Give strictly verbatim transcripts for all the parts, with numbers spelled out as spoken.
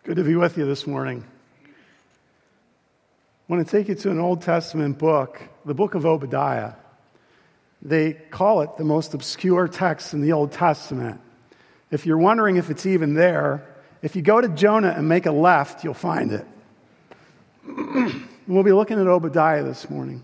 Good to be with you this morning. I want to take you to an Old Testament book, the book of Obadiah. They call it the most obscure text in the Old Testament. If you're wondering if it's even there, if you go to Jonah and make a left, you'll find it. We'll be looking at Obadiah this morning.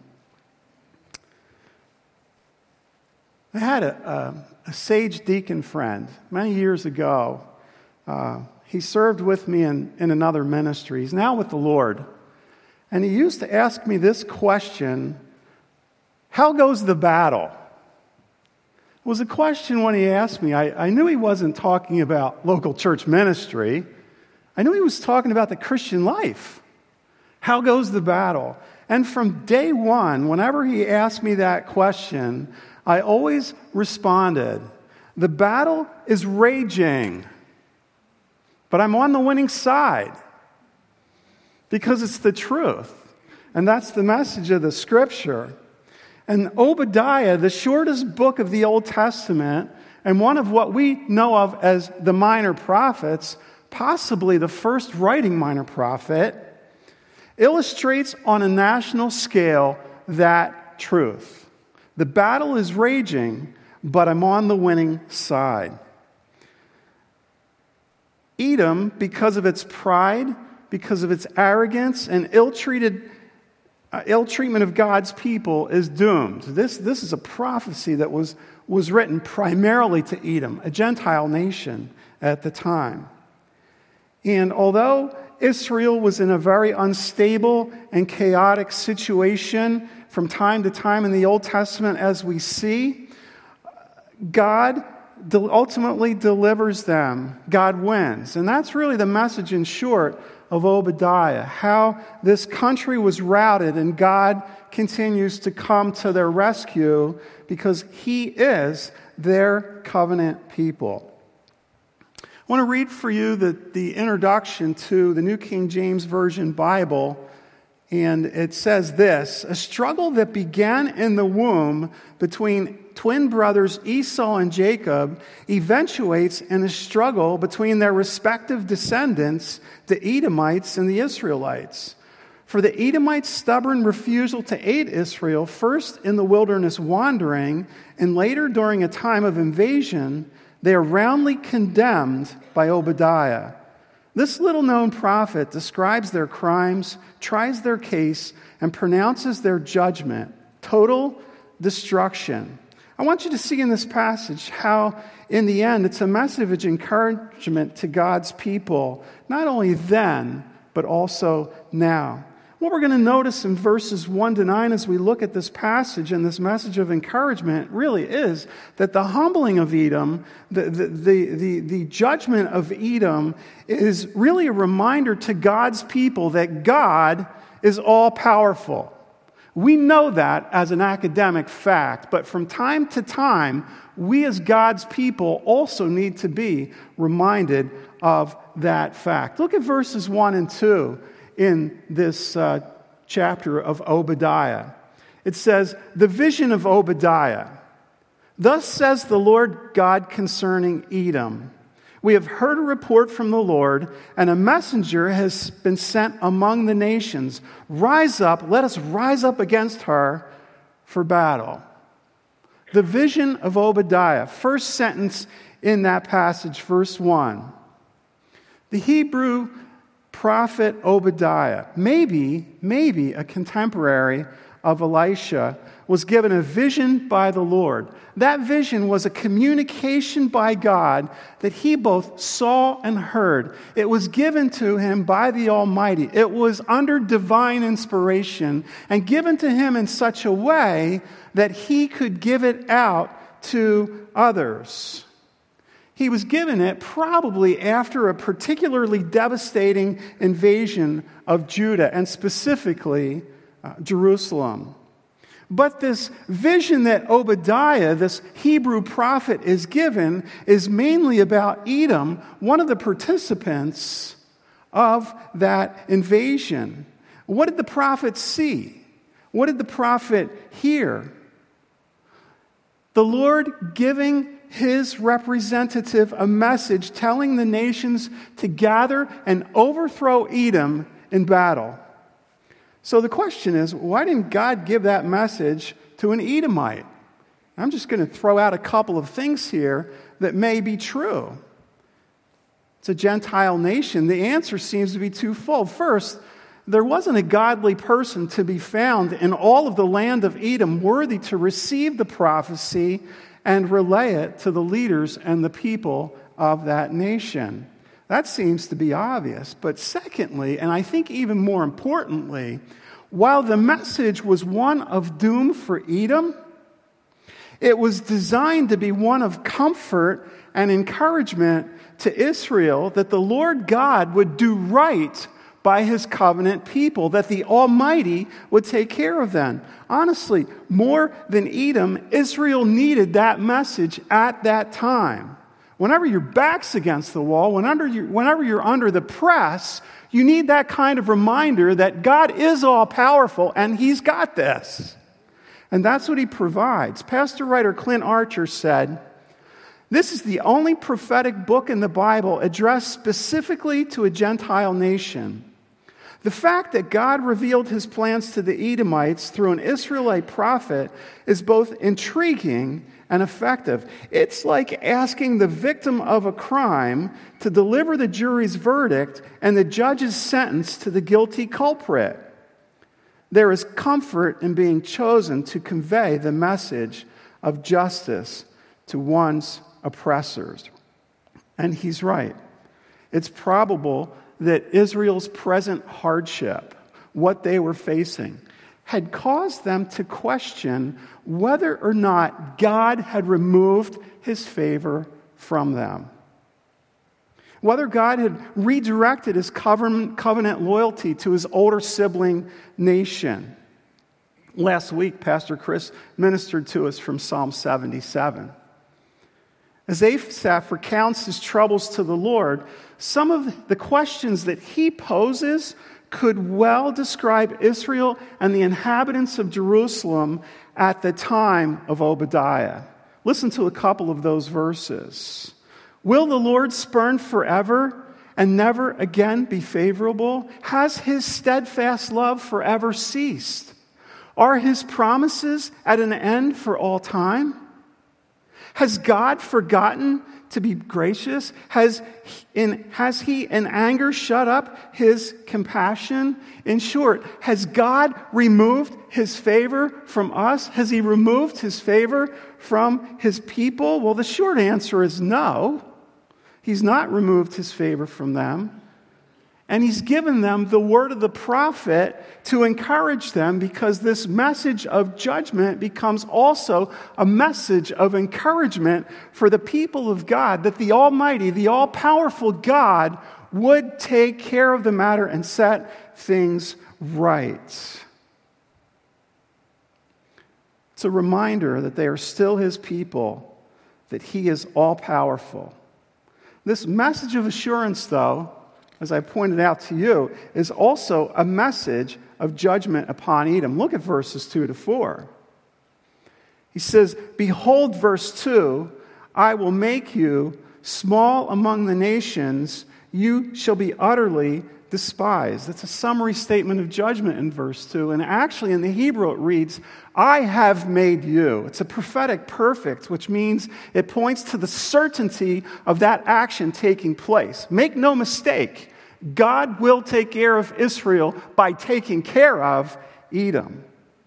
I had a, a, a sage deacon friend many years ago. Uh, he served with me in, in another ministry. He's now with the Lord. And he used to ask me this question: how goes the battle? It was a question when he asked me. I, I knew he wasn't talking about local church ministry. I knew he was talking about the Christian life. How goes the battle? And from day one, whenever he asked me that question, I always responded, the battle is raging, but I'm on the winning side. Because it's the truth. And that's the message of the Scripture. And Obadiah, the shortest book of the Old Testament, and one of what we know of as the minor prophets, possibly the first writing minor prophet, illustrates on a national scale that truth. The battle is raging, but I'm on the winning side. Edom, because of its pride, because of its arrogance and ill-treated, uh, ill-treatment of God's people, is doomed. This, this is a prophecy that was, was written primarily to Edom, a Gentile nation at the time. And although Israel was in a very unstable and chaotic situation from time to time in the Old Testament, as we see, God ultimately delivers them. God wins. And that's really the message in short of Obadiah, how this country was routed and God continues to come to their rescue because He is their covenant people. I want to read for you the, the introduction to the New King James Version Bible, and it says this: a struggle that began in the womb between twin brothers Esau and Jacob eventuates in a struggle between their respective descendants, the Edomites and the Israelites. For the Edomites' stubborn refusal to aid Israel, first in the wilderness wandering and later during a time of invasion, they are roundly condemned by Obadiah. This little-known prophet describes their crimes, tries their case, and pronounces their judgment: total destruction. I want you to see in this passage how, in the end, it's a message of encouragement to God's people, not only then, but also now. What we're going to notice in verses one to nine as we look at this passage and this message of encouragement really is that the humbling of Edom, the, the, the, the, the judgment of Edom, is really a reminder to God's people that God is all-powerful. We know that as an academic fact, but from time to time, we as God's people also need to be reminded of that fact. Look at verses one and two in this uh, chapter of Obadiah. It says, "The vision of Obadiah. Thus says the Lord God concerning Edom. We have heard a report from the Lord, and a messenger has been sent among the nations. Rise up, let us rise up against her for battle." The vision of Obadiah. First sentence in that passage, verse one. The Hebrew prophet Obadiah, maybe, maybe a contemporary of Elisha, was given a vision by the Lord. That vision was a communication by God that he both saw and heard. It was given to him by the Almighty. It was under divine inspiration and given to him in such a way that he could give it out to others. He was given it probably after a particularly devastating invasion of Judah, and specifically uh, Jerusalem. But this vision that Obadiah, this Hebrew prophet, is given is mainly about Edom, one of the participants of that invasion. What did the prophet see? What did the prophet hear? The Lord giving his representative a message telling the nations to gather and overthrow Edom in battle. So the question is, why didn't God give that message to an Edomite? I'm just going to throw out a couple of things here that may be true. It's a Gentile nation. The answer seems to be twofold. First, there wasn't a godly person to be found in all of the land of Edom worthy to receive the prophecy and relay it to the leaders and the people of that nation. That seems to be obvious. But secondly, and I think even more importantly, while the message was one of doom for Edom, it was designed to be one of comfort and encouragement to Israel that the Lord God would do right by his covenant people, that the Almighty would take care of them. Honestly, more than Edom, Israel needed that message at that time. Whenever your back's against the wall, whenever you're, whenever you're under the press, you need that kind of reminder that God is all-powerful and he's got this. And that's what he provides. Pastor writer Clint Archer said, "This is the only prophetic book in the Bible addressed specifically to a Gentile nation. The fact that God revealed his plans to the Edomites through an Israelite prophet is both intriguing and effective. It's like asking the victim of a crime to deliver the jury's verdict and the judge's sentence to the guilty culprit. There is comfort in being chosen to convey the message of justice to one's oppressors." And he's right. It's probable that Israel's present hardship, what they were facing, had caused them to question whether or not God had removed his favor from them. Whether God had redirected his covenant loyalty to his older sibling nation. Last week, Pastor Chris ministered to us from Psalm seventy-seven. As Asaph recounts his troubles to the Lord, some of the questions that he poses could well describe Israel and the inhabitants of Jerusalem at the time of Obadiah. Listen to a couple of those verses. "Will the Lord spurn forever and never again be favorable? Has his steadfast love forever ceased? Are his promises at an end for all time? Has God forgotten to be gracious? Has, in, has he in anger shut up his compassion? In short, has God removed his favor from us? Has he removed his favor from his people?" Well, the short answer is no. He's not removed his favor from them. And he's given them the word of the prophet to encourage them, because this message of judgment becomes also a message of encouragement for the people of God, that the Almighty, the all-powerful God would take care of the matter and set things right. It's a reminder that they are still his people, that he is all-powerful. This message of assurance, though, as I pointed out to you, is also a message of judgment upon Edom. Look at verses two to four. He says, "Behold," verse two, "I will make you small among the nations. You shall be utterly despised." That's a summary statement of judgment in verse two. And actually in the Hebrew it reads, "I have made you." It's a prophetic perfect, which means it points to the certainty of that action taking place. Make no mistake, God will take care of Israel by taking care of Edom.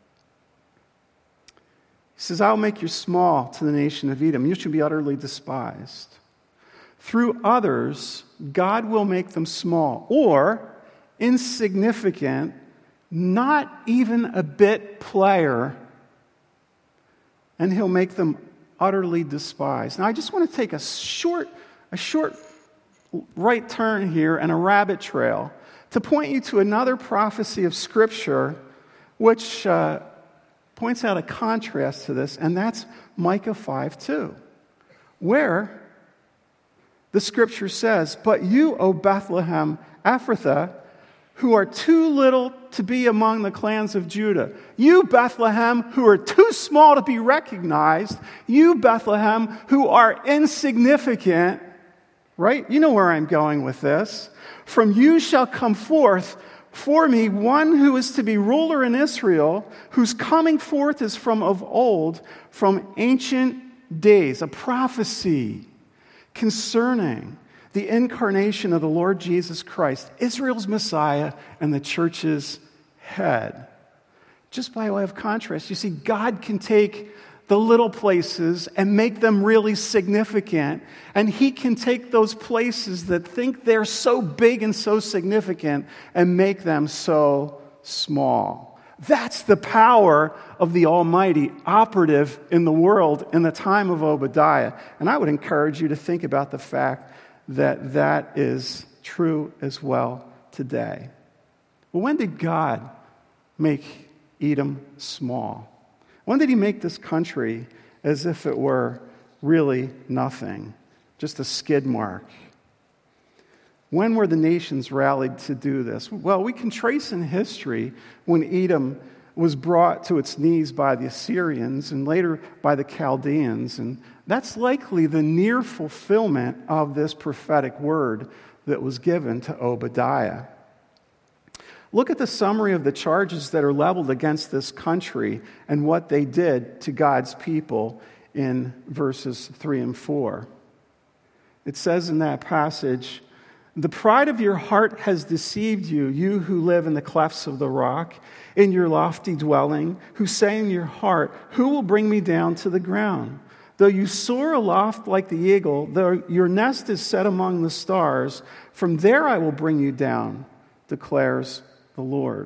He says, "I will make you small to the nation of Edom. You shall be utterly despised." Through others, God will make them small or insignificant, not even a bit player, and he'll make them utterly despised. Now, I just want to take a short, a short right turn here and a rabbit trail to point you to another prophecy of Scripture which uh, points out a contrast to this, and that's Micah five two, where the Scripture says, "But you, O Bethlehem Ephrathah, who are too little to be among the clans of Judah. You, Bethlehem, who are too small to be recognized. You, Bethlehem, who are insignificant. Right? You know where I'm going with this. From you shall come forth for me one who is to be ruler in Israel, whose coming forth is from of old, from ancient days. A prophecy concerning the incarnation of the Lord Jesus Christ, Israel's Messiah and the church's head. Just by way of contrast, you see, God can take the little places and make them really significant, and He can take those places that think they're so big and so significant and make them so small. That's the power of the Almighty operative in the world in the time of Obadiah. And I would encourage you to think about the fact that that is true as well today. Well, when did God make Edom small? When did He make this country as if it were really nothing, just a skid mark? When were the nations rallied to do this? Well, we can trace in history when Edom was brought to its knees by the Assyrians and later by the Chaldeans, and that's likely the near fulfillment of this prophetic word that was given to Obadiah. Look at the summary of the charges that are leveled against this country and what they did to God's people in verses three and four. It says in that passage, "The pride of your heart has deceived you, you who live in the clefts of the rock, in your lofty dwelling, who say in your heart, 'Who will bring me down to the ground?' Though you soar aloft like the eagle, though your nest is set among the stars, from there I will bring you down, declares the Lord."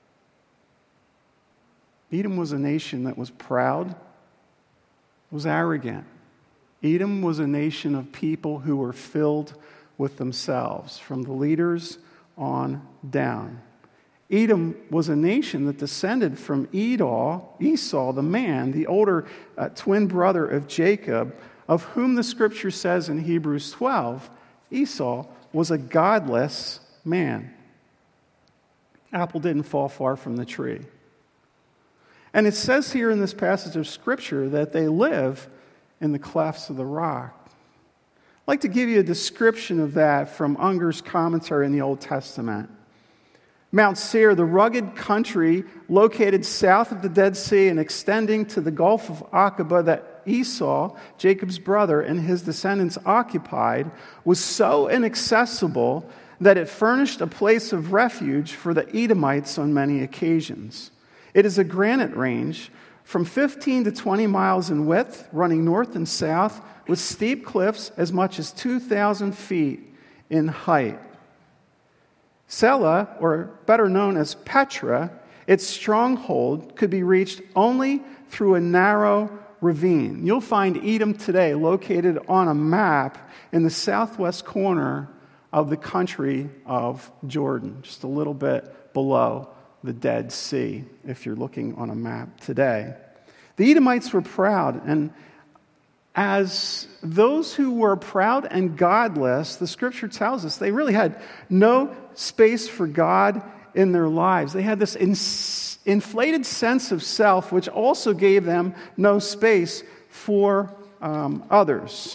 Edom was a nation that was proud, was arrogant. Edom was a nation of people who were filled with themselves, from the leaders on down. Edom was a nation that descended from Esau, Esau the man, the older uh, twin brother of Jacob, of whom the scripture says in Hebrews twelve, Esau was a godless man. Apple didn't fall far from the tree. And it says here in this passage of scripture that they live in the clefts of the rock. I'd like to give you a description of that from Unger's commentary in the Old Testament. Mount Seir, the rugged country located south of the Dead Sea and extending to the Gulf of Aqaba that Esau, Jacob's brother, and his descendants occupied, was so inaccessible that it furnished a place of refuge for the Edomites on many occasions. It is a granite range from fifteen to twenty miles in width, running north and south, with steep cliffs as much as two thousand feet in height. Sela, or better known as Petra, its stronghold could be reached only through a narrow ravine. You'll find Edom today located on a map in the southwest corner of the country of Jordan, just a little bit below the Dead Sea, if you're looking on a map today. The Edomites were proud, and as those who were proud and godless, the scripture tells us they really had no space for God in their lives. They had this ins- inflated sense of self, which also gave them no space for um, others.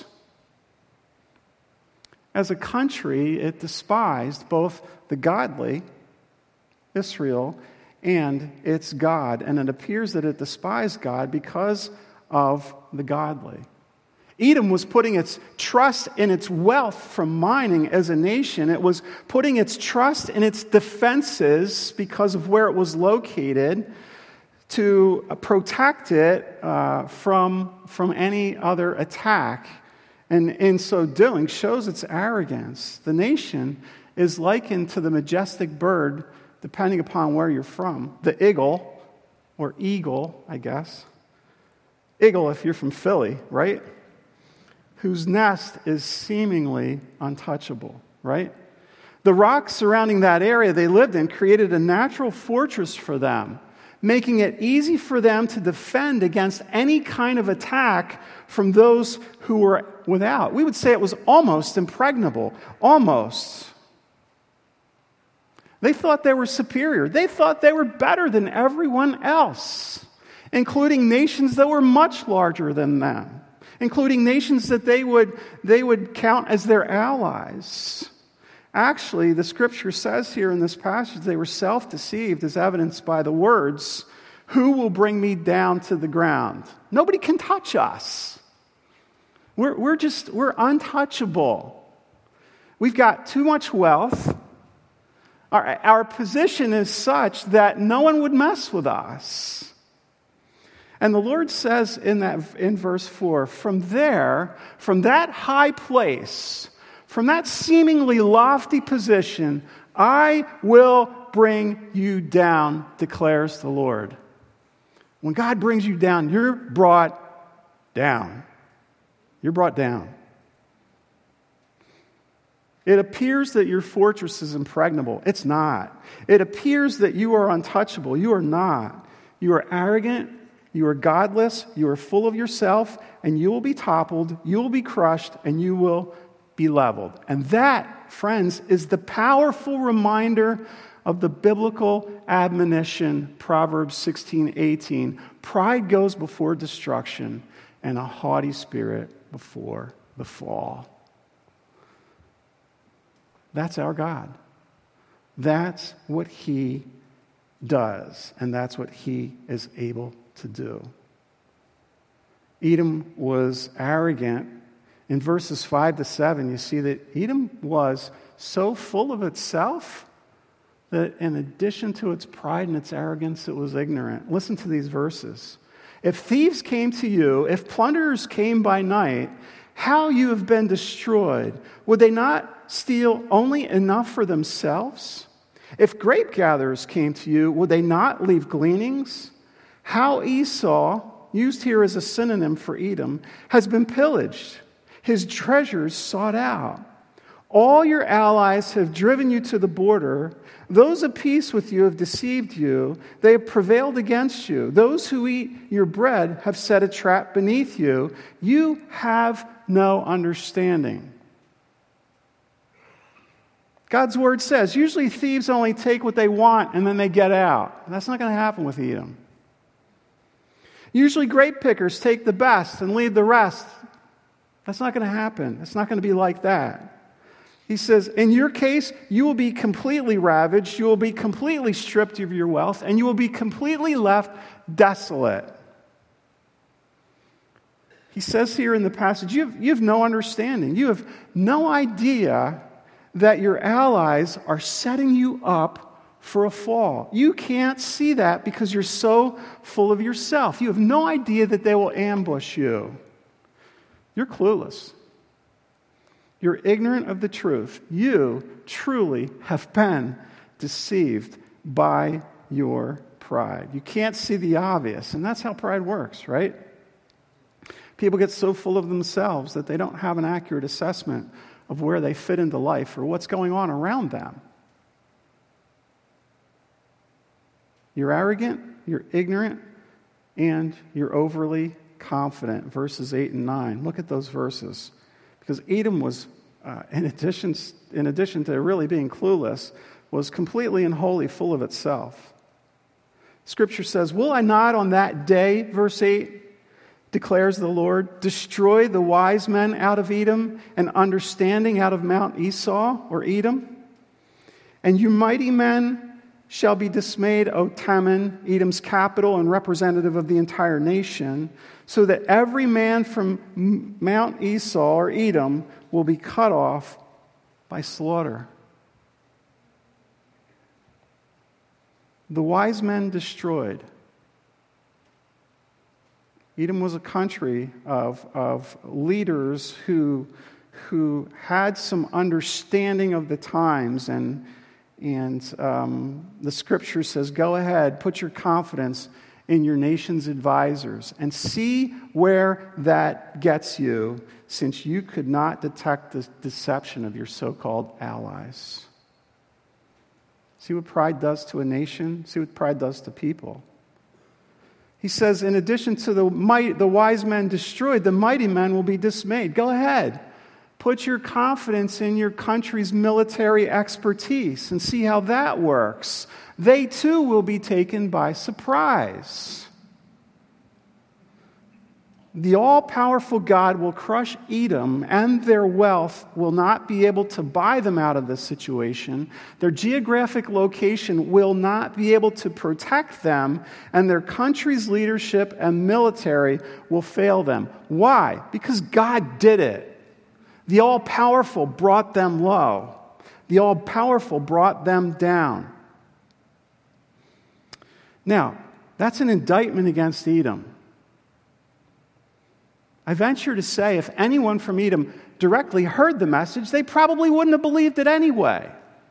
As a country, it despised both the godly, Israel, and its God. And it appears that it despised God because of the godly. Edom was putting its trust in its wealth from mining as a nation. It was putting its trust in its defenses because of where it was located to protect it uh, from, from any other attack. And in so doing, shows its arrogance. The nation is likened to the majestic bird, depending upon where you're from. The eagle, or eagle, I guess. Eagle if you're from Philly, right? Whose nest is seemingly untouchable, right? The rocks surrounding that area they lived in created a natural fortress for them, making it easy for them to defend against any kind of attack from those who were without. We would say it was almost impregnable, almost. They thought they were superior. They thought they were better than everyone else, including nations that were much larger than them, including nations that they would, they would count as their allies. Actually, the scripture says here in this passage, they were self-deceived, as evidenced by the words, "Who will bring me down to the ground?" Nobody can touch us. We're, we're just, we're untouchable. We've got too much wealth. Our, our position is such that no one would mess with us. And the Lord says in that in verse four, from there, from that high place, from that seemingly lofty position, I will bring you down, declares the Lord. When God brings you down, you're brought down. You're brought down. It appears that your fortress is impregnable. It's not. It appears that you are untouchable. You are not. You are arrogant. You are godless. You are full of yourself, and you will be toppled. You will be crushed, and you will be leveled. And that, friends, is the powerful reminder of the biblical admonition, Proverbs sixteen eighteen. Pride goes before destruction, and a haughty spirit before the fall. That's our God. That's what He does, and that's what He is able to do. Edom was arrogant. In verses five to seven, you see that Edom was so full of itself that in addition to its pride and its arrogance, it was ignorant. Listen to these verses. If thieves came to you, if plunderers came by night, how you have been destroyed. Would they not steal only enough for themselves? If grape gatherers came to you, would they not leave gleanings? How Esau, used here as a synonym for Edom, has been pillaged, his treasures sought out. All your allies have driven you to the border. Those at peace with you have deceived you. They have prevailed against you. Those who eat your bread have set a trap beneath you. You have no understanding. God's word says, usually thieves only take what they want and then they get out. That's not going to happen with Edom. Usually grape pickers take the best and leave the rest. That's not going to happen. It's not going to be like that. He says, in your case, you will be completely ravaged, you will be completely stripped of your wealth, and you will be completely left desolate. He says here in the passage, you have, you have no understanding. You have no idea that your allies are setting you up for a fall. You can't see that because you're so full of yourself. You have no idea that they will ambush you. You're clueless. You're ignorant of the truth. You truly have been deceived by your pride. You can't see the obvious, and that's how pride works, right? People get so full of themselves that they don't have an accurate assessment of where they fit into life or what's going on around them. You're arrogant, you're ignorant, and you're overly confident. Verses eight and nine. Look at those verses. Because Edom was, uh, in addition, in addition to really being clueless, was completely and wholly full of itself. Scripture says, will I not on that day, verse eight, declares the Lord, destroy the wise men out of Edom and understanding out of Mount Esau or Edom? And you mighty men shall be dismayed, O Teman, Edom's capital and representative of the entire nation, so that every man from Mount Esau or Edom will be cut off by slaughter. The wise men destroyed. Edom was a country of, of leaders who, who had some understanding of the times, and, and um, the scripture says, go ahead, put your confidence in your nation's advisors and see where that gets you, since you could not detect the deception of your so-called allies. See what pride does to a nation? See what pride does to people. He says, in addition to the might, the wise men destroyed, the mighty men will be dismayed. Go ahead. put your confidence in your country's military expertise and see how that works. They too will be taken by surprise. The all-powerful God will crush Edom, and their wealth will not be able to buy them out of this situation. Their geographic location will not be able to protect them, and their country's leadership and military will fail them. Why? Because God did it. The all-powerful brought them low. The all-powerful brought them down. Now, that's an indictment against Edom. I venture to say if anyone from Edom directly heard the message, they probably wouldn't have believed it anyway.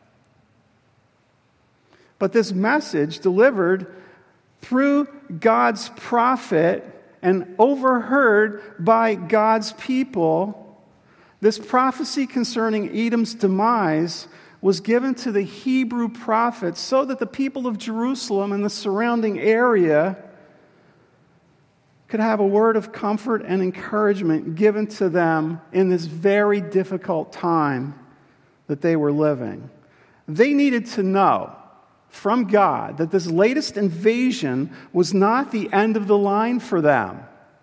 But this message delivered through God's prophet and overheard by God's people, this prophecy concerning Edom's demise was given to the Hebrew prophets so that the people of Jerusalem and the surrounding area could have a word of comfort and encouragement given to them in this very difficult time that they were living. They needed to know from God that this latest invasion was not the end of the line for them.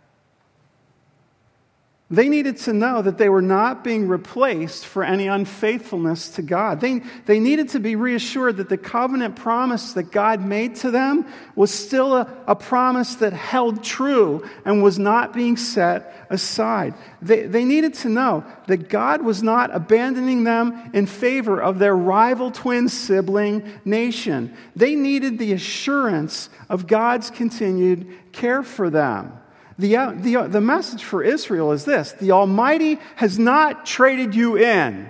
They needed to know that they were not being replaced for any unfaithfulness to God. They, they needed to be reassured that the covenant promise that God made to them was still a, a promise that held true and was not being set aside. They, they needed to know that God was not abandoning them in favor of their rival twin sibling nation. They needed the assurance of God's continued care for them. The, the, the message for Israel is this: the Almighty has not traded you in.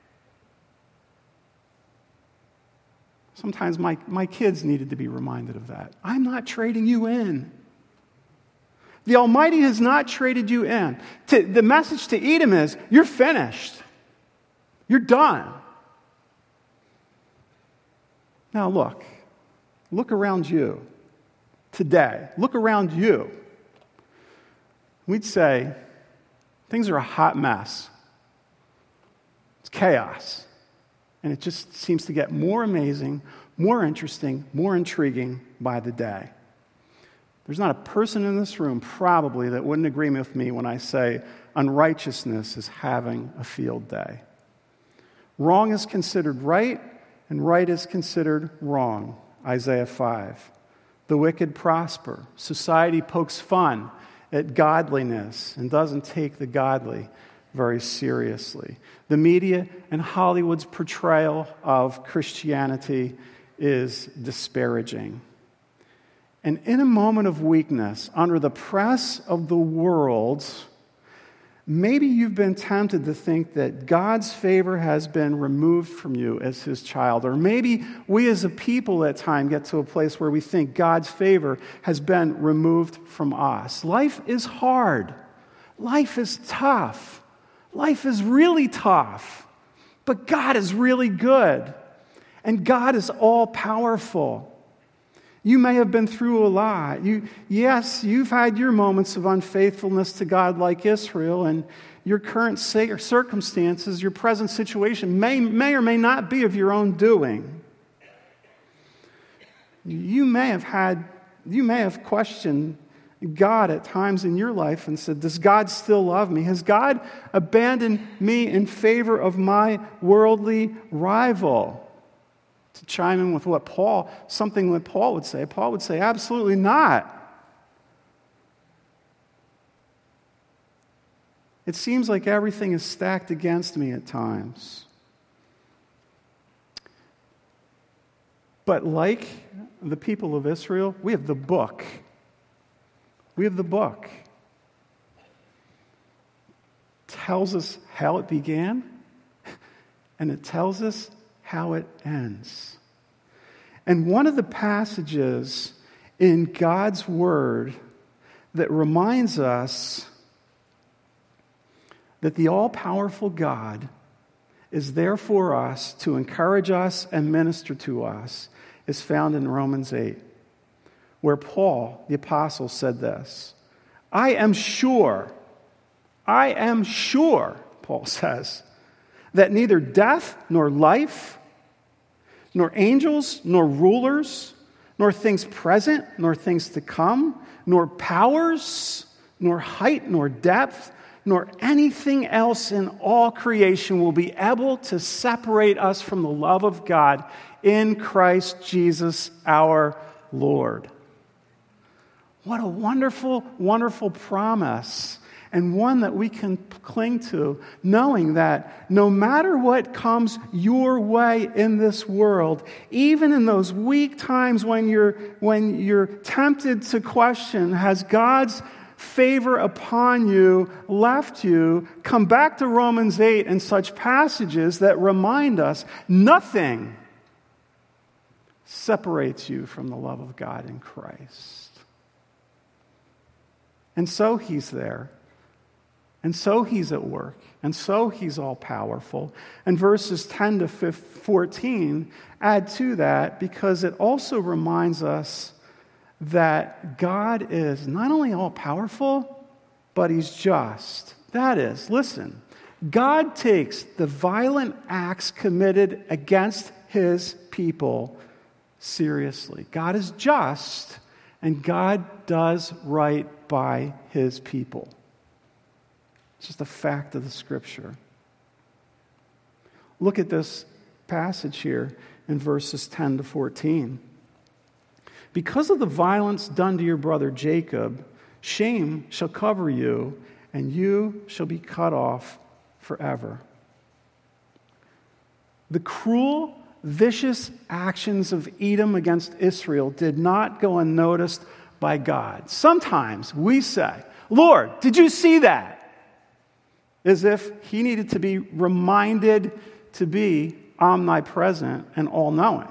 Sometimes my, my kids needed to be reminded of that. I'm not trading you in. The Almighty has not traded you in. To, the message to Edom is, you're finished. You're done. Now look. Look around you today. Look around you. We'd say, things are a hot mess. It's chaos. And it just seems to get more amazing, more interesting, more intriguing by the day. There's not a person in this room probably that wouldn't agree with me when I say unrighteousness is having a field day. Wrong is considered right, and right is considered wrong. Isaiah five. The wicked prosper. Society pokes fun at godliness and doesn't take the godly very seriously. The media and Hollywood's portrayal of Christianity is disparaging. And in a moment of weakness, under the press of the world, maybe you've been tempted to think that God's favor has been removed from you as His child. Or maybe we as a people at times get to a place where we think God's favor has been removed from us. Life is hard. Life is tough. Life is really tough. But God is really good. And God is all-powerful. You may have been through a lot. You, yes, you've had your moments of unfaithfulness to God like Israel, and your current circumstances, your present situation may, may or may not be of your own doing. You may have had, you may have questioned God at times in your life and said, does God still love me? Has God abandoned me in favor of my worldly rival? To chime in with what Paul, something that Paul would say, Paul would say, absolutely not. It seems like everything is stacked against me at times. But like the people of Israel, we have the book. We have the book. It tells us how it began, and it tells us how it ends. And one of the passages in God's Word that reminds us that the all-powerful God is there for us to encourage us and minister to us is found in Romans eight, where Paul, the apostle, said this: I am sure, I am sure, Paul says, that neither death nor life, nor angels nor rulers, nor things present nor things to come, nor powers, nor height nor depth, nor anything else in all creation will be able to separate us from the love of God in Christ Jesus our Lord. What a wonderful, wonderful promise, and one that we can cling to, knowing that no matter what comes your way in this world, even in those weak times when you're, when you're tempted to question, has God's favor upon you left you, come back to Romans eight and such passages that remind us nothing separates you from the love of God in Christ. And so he's there. And so he's at work. And so he's all powerful. And verses ten to fourteen add to that, because it also reminds us that God is not only all powerful, but he's just. That is, listen, God takes the violent acts committed against his people seriously. God is just, and God does right by his people. It's just a fact of the Scripture. Look at this passage here in verses ten to fourteen. Because of the violence done to your brother Jacob, shame shall cover you, and you shall be cut off forever. The cruel, vicious actions of Edom against Israel did not go unnoticed by God. Sometimes we say, Lord, did you see that? As if he needed to be reminded to be omnipresent and all-knowing.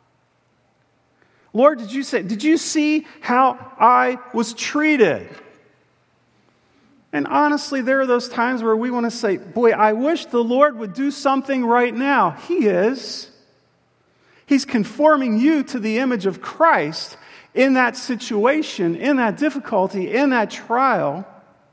Lord, did you say, did you see how I was treated? And honestly, there are those times where we want to say, boy, I wish the Lord would do something right now. He is. He's conforming you to the image of Christ in that situation, in that difficulty, in that trial.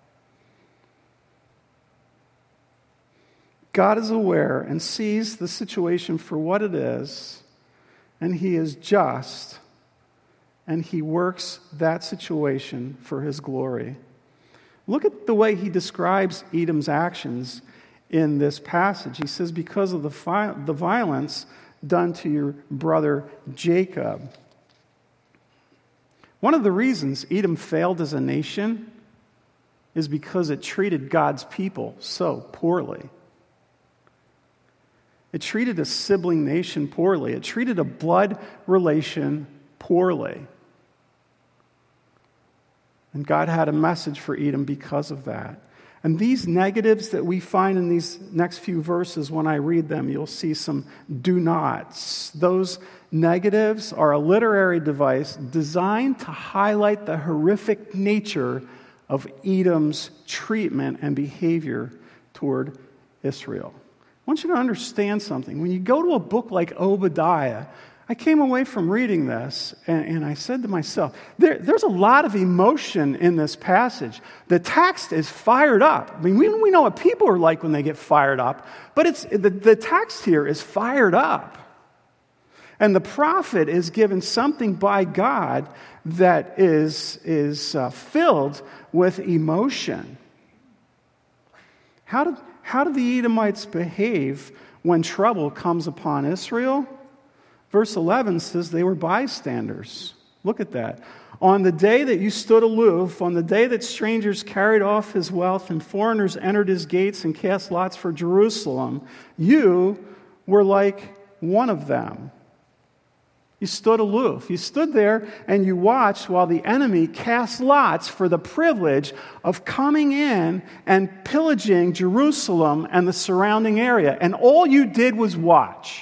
God is aware and sees the situation for what it is, and he is just, and he works that situation for his glory. Look at the way he describes Edom's actions in this passage. He says, because of the, fi- the violence done to your brother Jacob. One of the reasons Edom failed as a nation is because it treated God's people so poorly. It treated a sibling nation poorly. It treated a blood relation poorly. And God had a message for Edom because of that. And these negatives that we find in these next few verses, when I read them, you'll see some do nots. Those negatives are a literary device designed to highlight the horrific nature of Edom's treatment and behavior toward Israel. I want you to understand something. When you go to a book like Obadiah, I came away from reading this, and, and I said to myself, there, there's a lot of emotion in this passage. The text is fired up. I mean, we, we know what people are like when they get fired up, but it's the, the text here is fired up. And the prophet is given something by God that is, is uh, filled with emotion. How did, how do the Edomites behave when trouble comes upon Israel? Verse eleven says they were bystanders. Look at that. On the day that you stood aloof, on the day that strangers carried off his wealth and foreigners entered his gates and cast lots for Jerusalem, you were like one of them. You stood aloof. You stood there and you watched while the enemy cast lots for the privilege of coming in and pillaging Jerusalem and the surrounding area. And all you did was watch.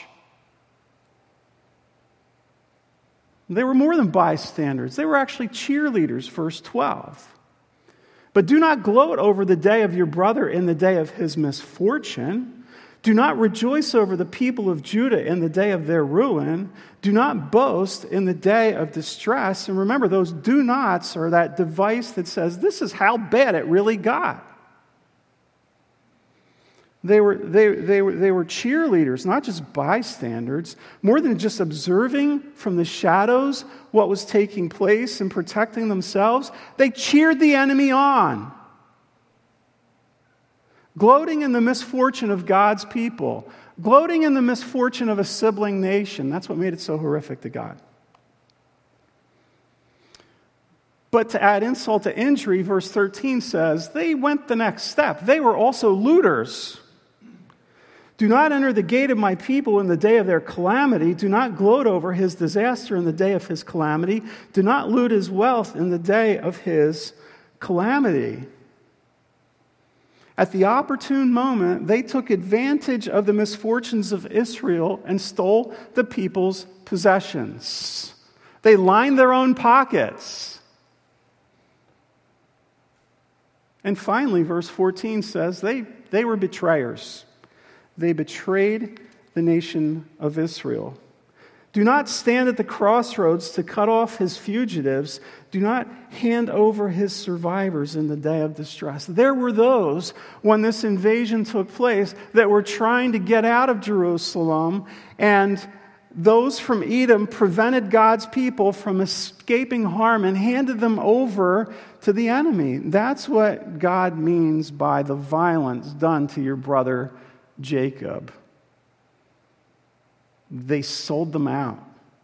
They were more than bystanders. They were actually cheerleaders, verse twelve. But do not gloat over the day of your brother in the day of his misfortune. Do not rejoice over the people of Judah in the day of their ruin. Do not boast in the day of distress. And remember, those do nots are that device that says this is how bad it really got. They were, they, they, were, they were cheerleaders, not just bystanders. More than just observing from the shadows what was taking place and protecting themselves, they cheered the enemy on. Gloating in the misfortune of God's people. Gloating in the misfortune of a sibling nation. That's what made it so horrific to God. But to add insult to injury, verse thirteen says, they went the next step. They were also looters. Do not enter the gate of my people in the day of their calamity. Do not gloat over his disaster in the day of his calamity. Do not loot his wealth in the day of his calamity. At the opportune moment, they took advantage of the misfortunes of Israel and stole the people's possessions. They lined their own pockets. And finally, verse fourteen says they, they were betrayers. They betrayed the nation of Israel. Do not stand at the crossroads to cut off his fugitives. Do not hand over his survivors in the day of distress. There were those, when this invasion took place, that were trying to get out of Jerusalem, and those from Edom prevented God's people from escaping harm and handed them over to the enemy. That's what God means by the violence done to your brother Jacob. They sold them out.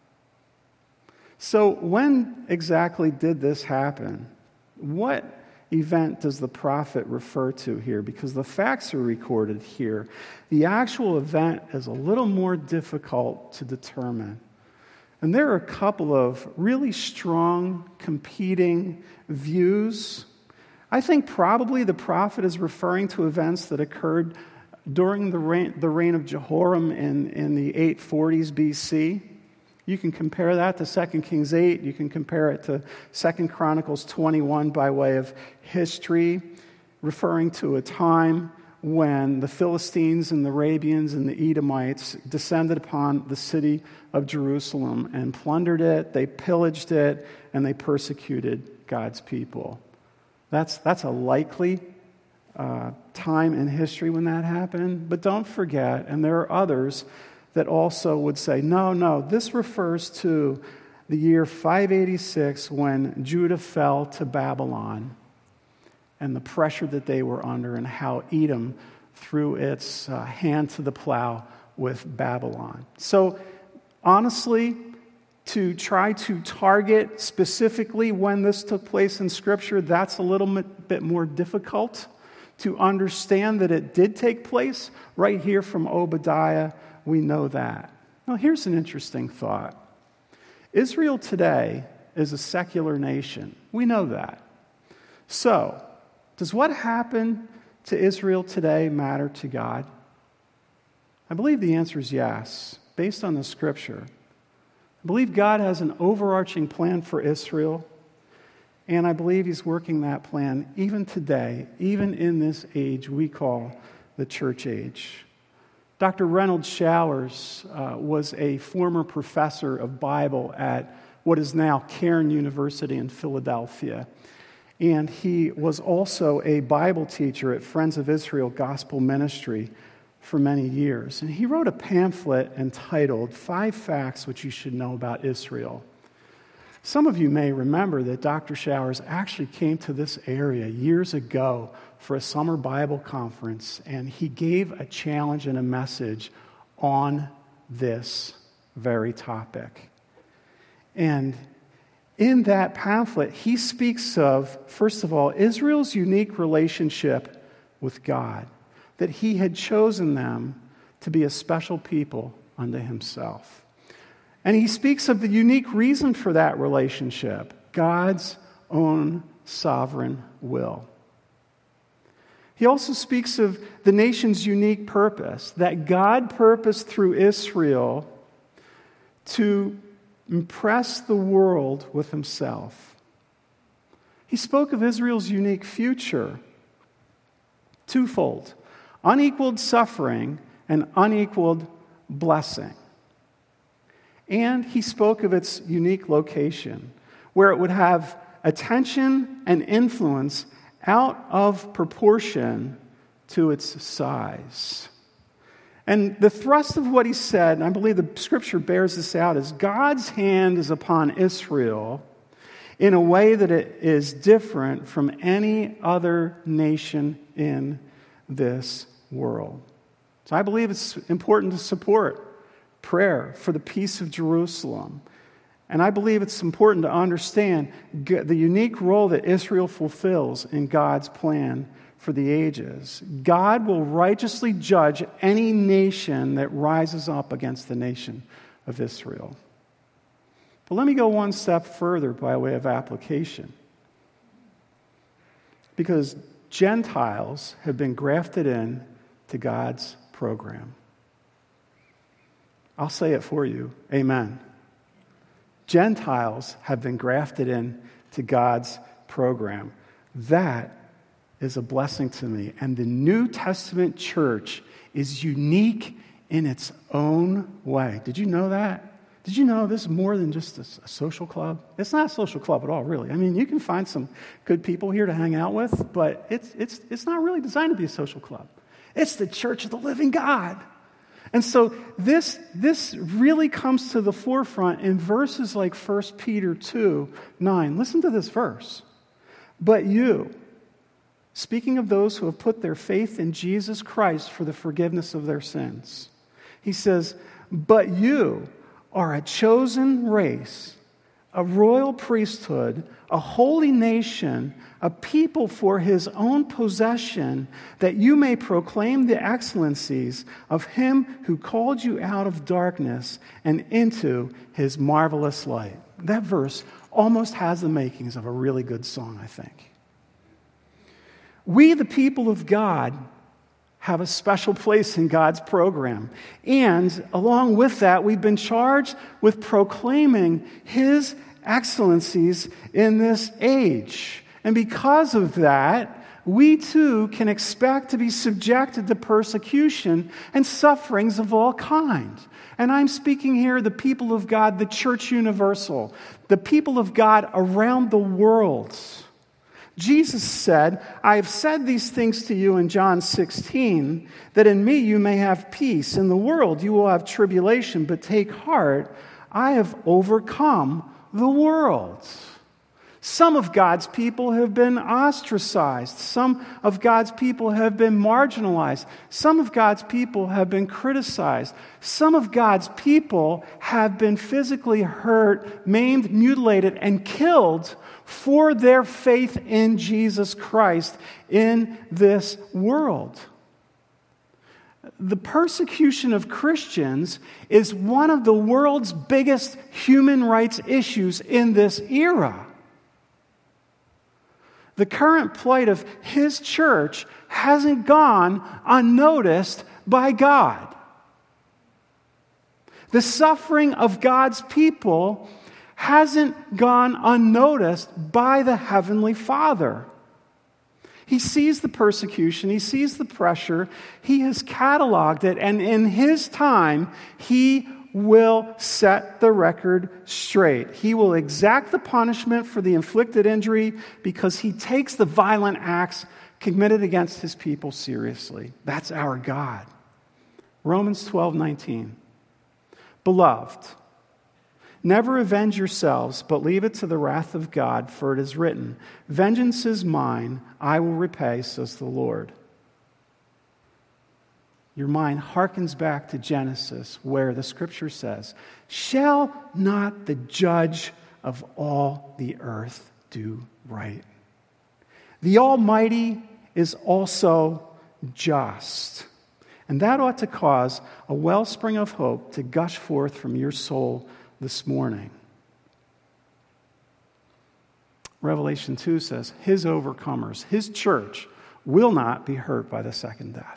So when exactly did this happen? What event does the prophet refer to here? Because the facts are recorded here. The actual event is a little more difficult to determine. And there are a couple of really strong competing views. I think probably the prophet is referring to events that occurred during the reign, the reign of Jehoram in, in the eight forties B C. You can compare that to Second Kings eight. You can compare it to Second Chronicles twenty-one by way of history, referring to a time when the Philistines and the Arabians and the Edomites descended upon the city of Jerusalem and plundered it, they pillaged it, and they persecuted God's people. That's, that's a likely Uh, time in history when that happened. But don't forget, and there are others that also would say, no, no, this refers to the year five eighty-six when Judah fell to Babylon and the pressure that they were under and how Edom threw its uh, hand to the plow with Babylon. So honestly, to try to target specifically when this took place in Scripture, that's a little bit more difficult. To understand that it did take place right here from Obadiah, we know that. Now, here's an interesting thought. Israel today is a secular nation. We know that. So, does what happened to Israel today matter to God? I believe the answer is yes, based on the Scripture. I believe God has an overarching plan for Israel. And I believe he's working that plan even today, even in this age we call the church age. Doctor Reynolds Showers uh, was a former professor of Bible at what is now Cairn University in Philadelphia. And he was also a Bible teacher at Friends of Israel Gospel Ministry for many years. And he wrote a pamphlet entitled Five Facts Which You Should Know About Israel. Some of you may remember that Doctor Showers actually came to this area years ago for a summer Bible conference, and he gave a challenge and a message on this very topic. And in that pamphlet, he speaks of, first of all, Israel's unique relationship with God, that he had chosen them to be a special people unto himself. And he speaks of the unique reason for that relationship, God's own sovereign will. He also speaks of the nation's unique purpose, that God purposed through Israel to impress the world with himself. He spoke of Israel's unique future, twofold, unequaled suffering and unequaled blessing. And he spoke of its unique location, where it would have attention and influence out of proportion to its size. And the thrust of what he said, and I believe the scripture bears this out, is God's hand is upon Israel in a way that it is different from any other nation in this world. So I believe it's important to support prayer for the peace of Jerusalem. And I believe it's important to understand the unique role that Israel fulfills in God's plan for the ages. God will righteously judge any nation that rises up against the nation of Israel. But let me go one step further by way of application. Because Gentiles have been grafted in to God's program. I'll say it for you. Amen. Gentiles have been grafted in to God's program. That is a blessing to me. And the New Testament church is unique in its own way. Did you know that? Did you know this is more than just a, a social club? It's not a social club at all, really. I mean, you can find some good people here to hang out with, but it's it's it's not really designed to be a social club. It's the church of the living God. And so this, this really comes to the forefront in verses like First Peter two nine. Listen to this verse. But you, speaking of those who have put their faith in Jesus Christ for the forgiveness of their sins, he says, but you are a chosen race, a royal priesthood, a holy nation, a people for his own possession, that you may proclaim the excellencies of him who called you out of darkness and into his marvelous light. That verse almost has the makings of a really good song, I think. We, the people of God, have a special place in God's program. And along with that, we've been charged with proclaiming his excellencies in this age. And because of that, we too can expect to be subjected to persecution and sufferings of all kinds. And I'm speaking here the people of God, the church universal, the people of God around the world. Jesus said, I have said these things to you in John sixteen, that in me you may have peace. In the world you will have tribulation, but take heart, I have overcome the world. Some of God's people have been ostracized. Some of God's people have been marginalized. Some of God's people have been criticized. Some of God's people have been physically hurt, maimed, mutilated, and killed for their faith in Jesus Christ in this world. The persecution of Christians is one of the world's biggest human rights issues in this era. The current plight of his church hasn't gone unnoticed by God. The suffering of God's people hasn't gone unnoticed by the Heavenly Father. He sees the persecution, he sees the pressure, he has cataloged it, and in his time, he will set the record straight. He will exact the punishment for the inflicted injury because he takes the violent acts committed against his people seriously. That's our God. Romans twelve nineteen. Beloved, never avenge yourselves, but leave it to the wrath of God, for it is written, vengeance is mine, I will repay, says the Lord. Your mind harkens back to Genesis, where the scripture says, shall not the judge of all the earth do right? The Almighty is also just. And that ought to cause a wellspring of hope to gush forth from your soul this morning. Revelation two says, his overcomers, his church, will not be hurt by the second death.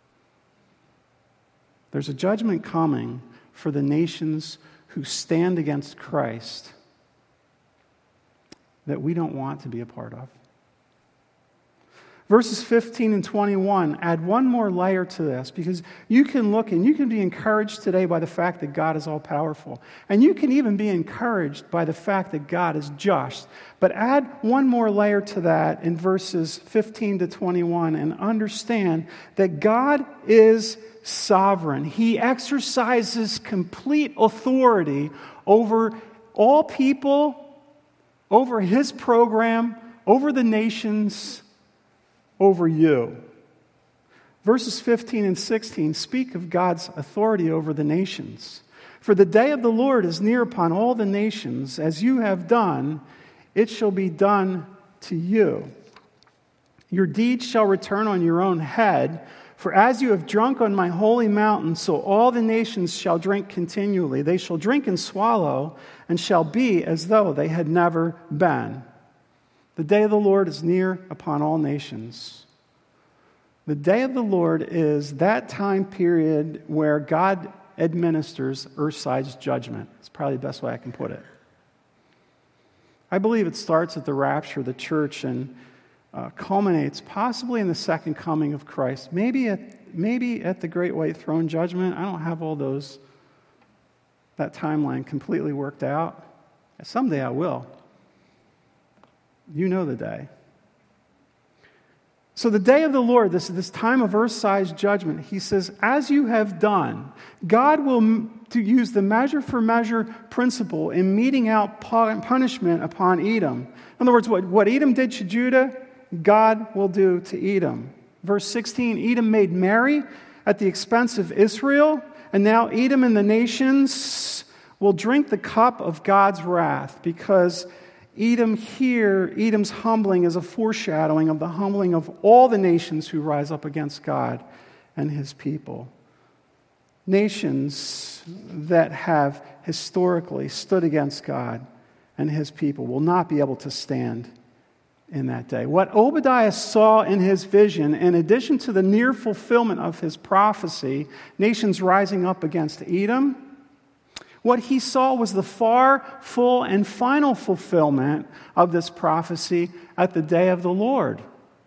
There's a judgment coming for the nations who stand against Christ that we don't want to be a part of. Verses fifteen and twenty-one add one more layer to this, because you can look and you can be encouraged today by the fact that God is all-powerful. And you can even be encouraged by the fact that God is just. But add one more layer to that in verses fifteen to twenty-one and understand that God is sovereign. He exercises complete authority over all people, over His program, over the nations, over you. Verses fifteen and sixteen speak of God's authority over the nations. For the day of the Lord is near upon all the nations. As you have done, it shall be done to you. Your deeds shall return on your own head. For as you have drunk on my holy mountain, so all the nations shall drink continually. They shall drink and swallow, and shall be as though they had never been. The day of the Lord is near upon all nations. The day of the Lord is that time period where God administers earthside's judgment. It's probably the best way I can put it. I believe it starts at the rapture of the church and uh, culminates possibly in the second coming of Christ. Maybe at, maybe at the Great White Throne Judgment. I don't have all those, that timeline completely worked out. Someday I will. You know the day. So the day of the Lord, this, this time of earth-sized judgment, he says, as you have done, God will m- to use the measure for measure principle in meting out pu- punishment upon Edom. In other words, what, what Edom did to Judah, God will do to Edom. Verse sixteen, Edom made merry at the expense of Israel, and now Edom and the nations will drink the cup of God's wrath, because Edom here, Edom's humbling is a foreshadowing of the humbling of all the nations who rise up against God and His people. Nations that have historically stood against God and His people will not be able to stand in that day. What Obadiah saw in his vision, in addition to the near fulfillment of his prophecy, nations rising up against Edom, what he saw was the far, full, and final fulfillment of this prophecy at the day of the Lord.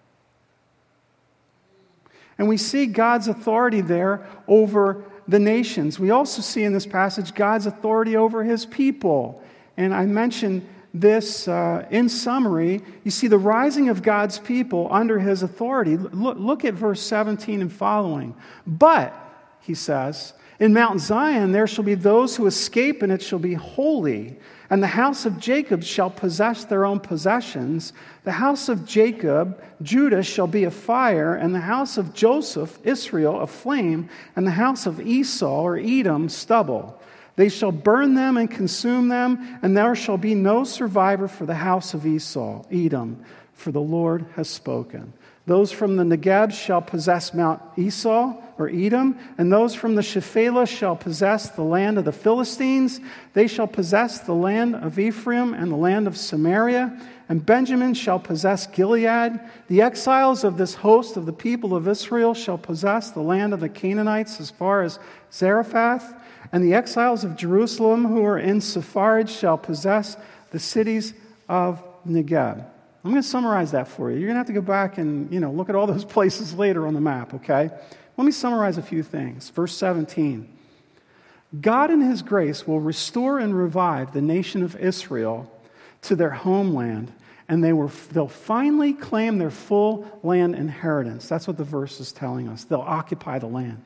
And we see God's authority there over the nations. We also see in this passage God's authority over His people. And I mentioned this uh, in summary. You see the rising of God's people under His authority. Look, look at verse seventeen and following. But, he says, in Mount Zion there shall be those who escape, and it shall be holy. And the house of Jacob shall possess their own possessions. The house of Jacob, Judah, shall be a fire, and the house of Joseph, Israel, a flame, and the house of Esau, or Edom, stubble. They shall burn them and consume them, and there shall be no survivor for the house of Esau, Edom, for the Lord has spoken. Those from the Negeb shall possess Mount Esau, or Edom, and those from the Shephelah shall possess the land of the Philistines. They shall possess the land of Ephraim and the land of Samaria, and Benjamin shall possess Gilead. The exiles of this host of the people of Israel shall possess the land of the Canaanites as far as Zarephath, and the exiles of Jerusalem who are in Sepharad shall possess the cities of Negeb. I'm going to summarize that for you. You're going to have to go back and, you know, look at all those places later on the map, okay? Let me summarize a few things. Verse seventeen. God in His grace will restore and revive the nation of Israel to their homeland, and they will, they'll finally claim their full land inheritance. That's what the verse is telling us. They'll occupy the land.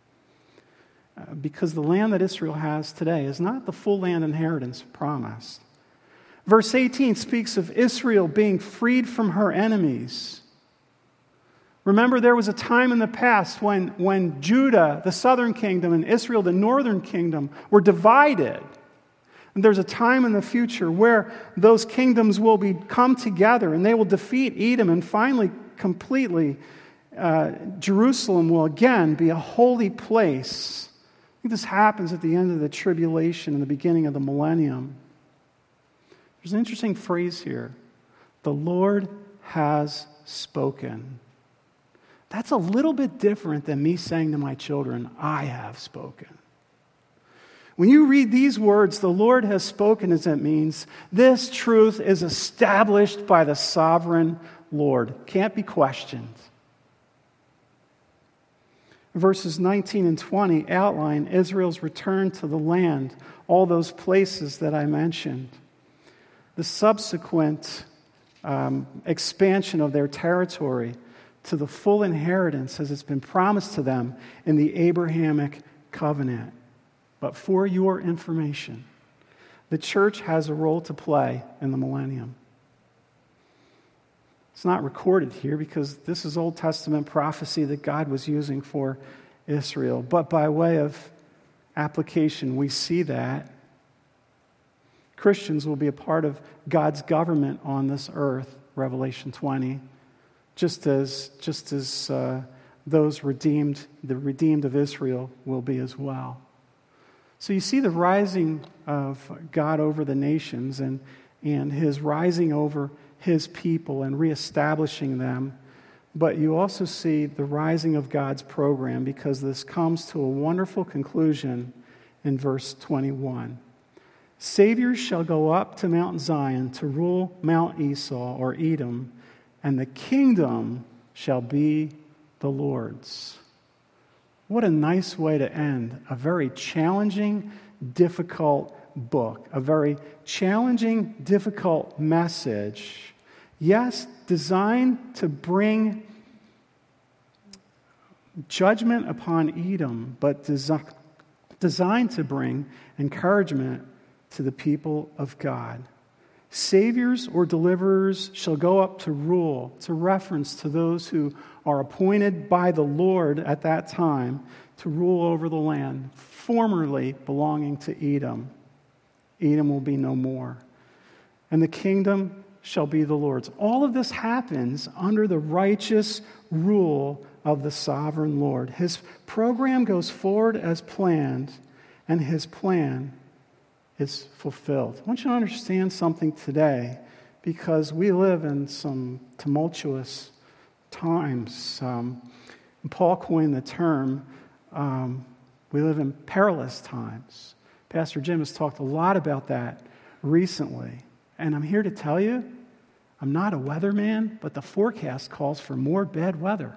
Uh, because the land that Israel has today is not the full land inheritance promised. Verse eighteen speaks of Israel being freed from her enemies. Remember, there was a time in the past when, when Judah, the southern kingdom, and Israel, the northern kingdom, were divided. And there's a time in the future where those kingdoms will be come together and they will defeat Edom, and finally, completely, uh, Jerusalem will again be a holy place. I think this happens at the end of the tribulation and the beginning of the millennium. There's an interesting phrase here. The Lord has spoken. That's a little bit different than me saying to my children, I have spoken. When you read these words, the Lord has spoken, as it means, this truth is established by the sovereign Lord. Can't be questioned. Verses nineteen and twenty outline Israel's return to the land, all those places that I mentioned. The subsequent um, expansion of their territory to the full inheritance as it's been promised to them in the Abrahamic covenant. But for your information, the church has a role to play in the millennium. It's not recorded here because this is Old Testament prophecy that God was using for Israel. But by way of application, we see that Christians will be a part of God's government on this earth, Revelation twenty, just as just as uh, those redeemed, the redeemed of Israel will be as well. So you see the rising of God over the nations and, and his rising over his people and reestablishing them. But you also see the rising of God's program, because this comes to a wonderful conclusion in verse twenty-one. Saviors shall go up to Mount Zion to rule Mount Esau or Edom, and the kingdom shall be the Lord's. What a nice way to end a very challenging, difficult book, a very challenging, difficult message. Yes, designed to bring judgment upon Edom, but desi- designed to bring encouragement to the people of God. Saviors or deliverers shall go up to rule. It's a reference to those who are appointed by the Lord at that time to rule over the land, formerly belonging to Edom. Edom will be no more. And the kingdom shall be the Lord's. All of this happens under the righteous rule of the sovereign Lord. His program goes forward as planned, and his plan is fulfilled. I want you to understand something today, because we live in some tumultuous times. Um, Paul coined the term, um, we live in perilous times. Pastor Jim has talked a lot about that recently. And I'm here to tell you, I'm not a weatherman, but the forecast calls for more bad weather.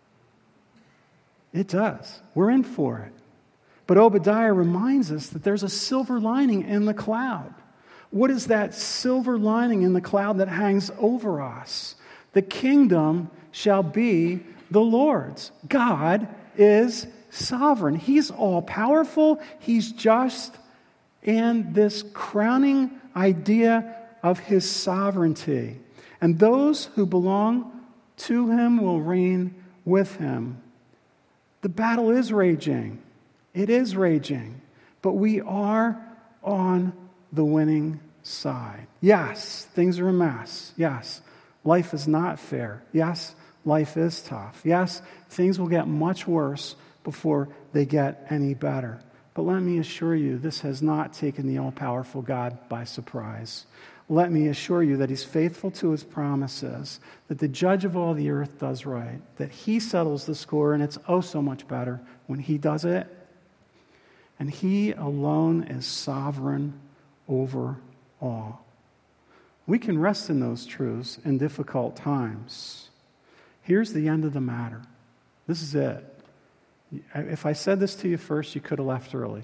It does. We're in for it. But Obadiah reminds us that there's a silver lining in the cloud. What is that silver lining in the cloud that hangs over us? The kingdom shall be the Lord's. God is sovereign. He's all-powerful. He's just. And this crowning idea of his sovereignty. And those who belong to him will reign with him. The battle is raging. It is raging. But we are on the winning side. Yes, things are a mess. Yes, life is not fair. Yes, life is tough. Yes, things will get much worse before they get any better. But let me assure you, this has not taken the all-powerful God by surprise. Let me assure you that he's faithful to his promises, that the judge of all the earth does right, that he settles the score, and it's oh so much better when he does it. And he alone is sovereign over all. We can rest in those truths in difficult times. Here's the end of the matter. This is it. If I said this to you first, you could have left early.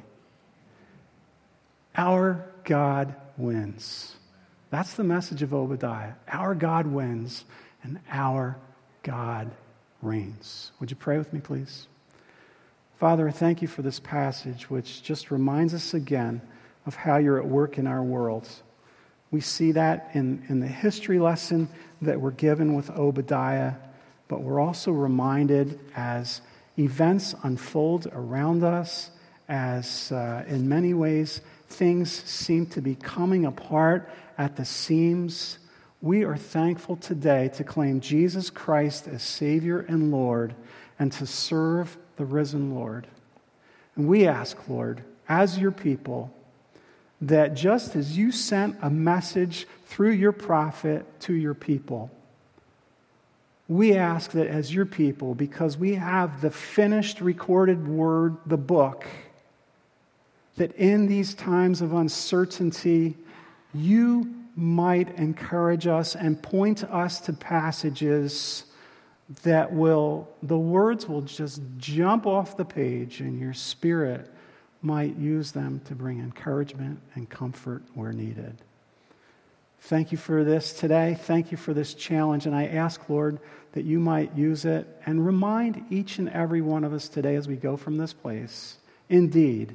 Our God wins. That's the message of Obadiah. Our God wins, and our God reigns. Would you pray with me, please? Father, I thank you for this passage, which just reminds us again of how you're at work in our world. We see that in, in the history lesson that we're given with Obadiah, but we're also reminded as events unfold around us, as uh, in many ways things seem to be coming apart at the seams. We are thankful today to claim Jesus Christ as Savior and Lord and to serve the risen Lord. And we ask, Lord, as your people, that just as you sent a message through your prophet to your people, we ask that as your people, because we have the finished recorded word, the book, that in these times of uncertainty, you might encourage us and point us to passages that will, the words will just jump off the page, and your Spirit might use them to bring encouragement and comfort where needed. Thank you for this today. Thank you for this challenge. And I ask, Lord, that you might use it and remind each and every one of us today as we go from this place, indeed,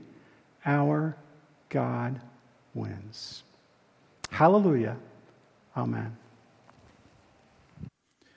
our God wins. Hallelujah. Amen.